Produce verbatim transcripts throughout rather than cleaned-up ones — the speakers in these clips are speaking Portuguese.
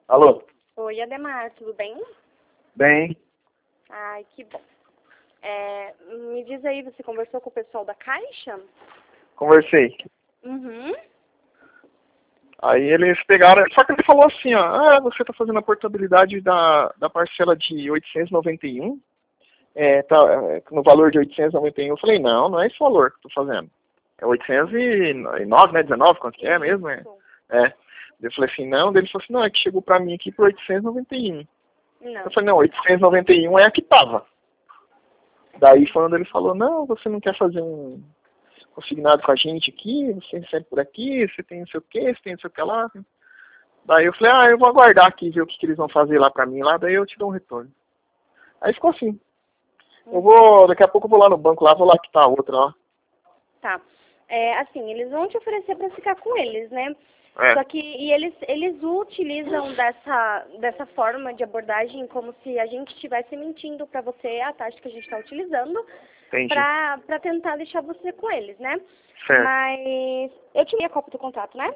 Alô? Oi, Ademar, tudo bem? Bem, Ai, que bom. É, me diz aí, você conversou com o pessoal da Caixa? conversei. Uhum. Aí eles pegaram, só que ele falou assim, ó, ah, você tá fazendo a portabilidade da, da parcela de oitocentos e noventa e um, é, tá, é, no valor de oitocentos e noventa e um. Eu falei, não, não é esse valor que eu tô fazendo. É oitocentos e nove, né, dezenove, quanto que é mesmo? É. é. Eu falei assim, não, daí ele falou assim, não, é que chegou pra mim aqui por oitocentos e noventa e um. Não. Eu falei, não, oitocentos e noventa e um é a que tava. Daí foi quando ele falou, não, você não quer fazer um consignado com a gente aqui, você recebe por aqui, você tem não sei o que, você tem não sei o que lá. Daí eu falei, ah, eu vou aguardar aqui, ver o que, que eles vão fazer lá pra mim lá, daí eu te dou um retorno. Aí ficou assim. Eu vou, daqui a pouco eu vou lá no banco lá, vou lá quitar a outra lá. Tá. É, assim, eles vão te oferecer pra ficar com eles, né? É, Só que e eles, eles utilizam dessa, dessa forma de abordagem como se a gente estivesse mentindo pra você a taxa que a gente está utilizando entendi. pra, pra tentar deixar você com eles, né? Certo. Mas eu tinha a cópia do contrato, né?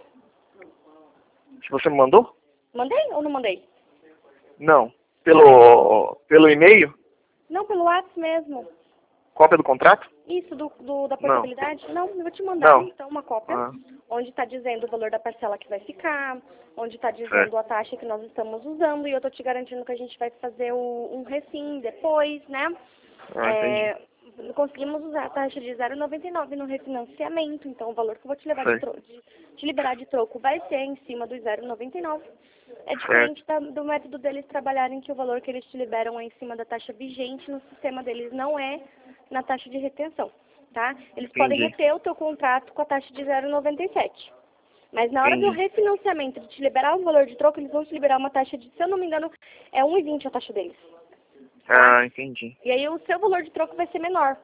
Se você me mandou? Mandei ou não mandei? Não. Pelo, pelo e-mail? Não, pelo WhatsApp mesmo. Cópia do contrato? Isso, do, do, da Não. portabilidade? Não, eu vou te mandar, Não. então, uma cópia, Ah, onde está dizendo o valor da parcela que vai ficar, onde está dizendo certo. a taxa que nós estamos usando, e eu estou te garantindo que a gente vai fazer o, um recim depois, né? Ah, entendi. É, conseguimos usar a taxa de zero vírgula noventa e nove no refinanciamento, então o valor que eu vou te, levar de Sei. tro de, te liberar de troco vai ser em cima do zero vírgula noventa e nove. É Certo. diferente da, do método deles trabalharem, que o valor que eles te liberam é em cima da taxa vigente, no sistema deles não é na taxa de retenção, tá? Eles podem Entendi. reter o teu contrato com a taxa de zero vírgula noventa e sete. Mas na hora do Entendi. refinanciamento, de te liberar o valor de troco, eles vão te liberar uma taxa de, se eu não me engano, é um vírgula vinte a taxa deles. Tá? Ah, entendi. E aí o seu valor de troco vai ser menor.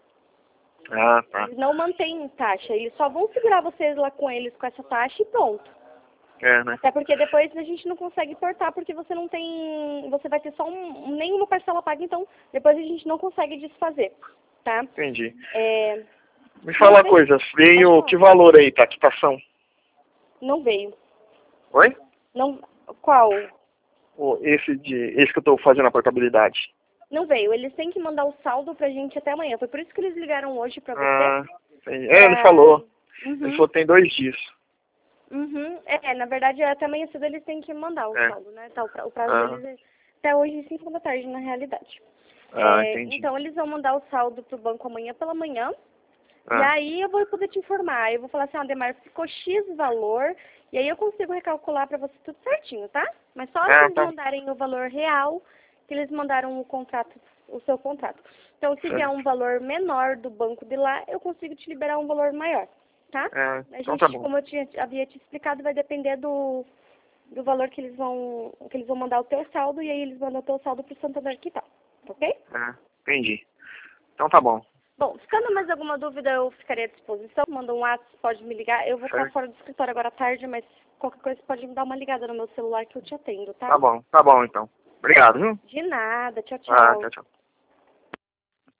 Ah, tá. Eles não mantêm taxa, eles só vão segurar vocês lá com eles com essa taxa e pronto. É, né? Até porque depois a gente não consegue portar porque você não tem, você vai ter só um, nenhuma parcela paga, então depois a gente não consegue desfazer, tá? Entendi. É, Me fala uma coisa, veio que valor aí, tá? Quitação? não veio. Oi? Não, qual? O, esse, de, esse que eu tô fazendo a portabilidade. Não veio. Eles têm que mandar o saldo pra gente até amanhã. Foi por isso que eles ligaram hoje pra você. Ah, entendi. É, ele Pra... falou. Uhum. Ele falou que tem dois dias. Uhum. É, na verdade, até amanhã cedo eles têm que mandar o É. saldo, né? Tá, o pra- o prazo Ah, deles é até hoje, cinco da tarde, na realidade. ah, É, entendi. então, eles vão mandar o saldo pro banco amanhã pela manhã. E Ah, aí eu vou poder te informar. Eu vou falar assim, ah, Ademar, ficou X valor. E aí eu consigo recalcular pra você tudo certinho, tá? Mas só se ah, eles tá. mandarem o valor real, que eles mandaram o contrato, o seu contrato. Então, se vier Certo. um valor menor do banco de lá, eu consigo te liberar um valor maior, tá? Ah, A então gente, tá bom. como eu tinha, havia te explicado, vai depender do, do valor que eles vão que eles vão mandar o teu saldo, e aí eles mandam o teu saldo pro Santander Quital, ok? Ah, entendi. Então tá bom. Bom, ficando mais alguma dúvida, eu ficaria à disposição. Manda um WhatsApp, pode me ligar. Eu vou estar Certo. fora do escritório agora à tarde, mas qualquer coisa pode me dar uma ligada no meu celular que eu te atendo, tá? Tá bom, tá bom então. Obrigado, viu? De nada. Tchau, Ah, tchau. tchau, tchau.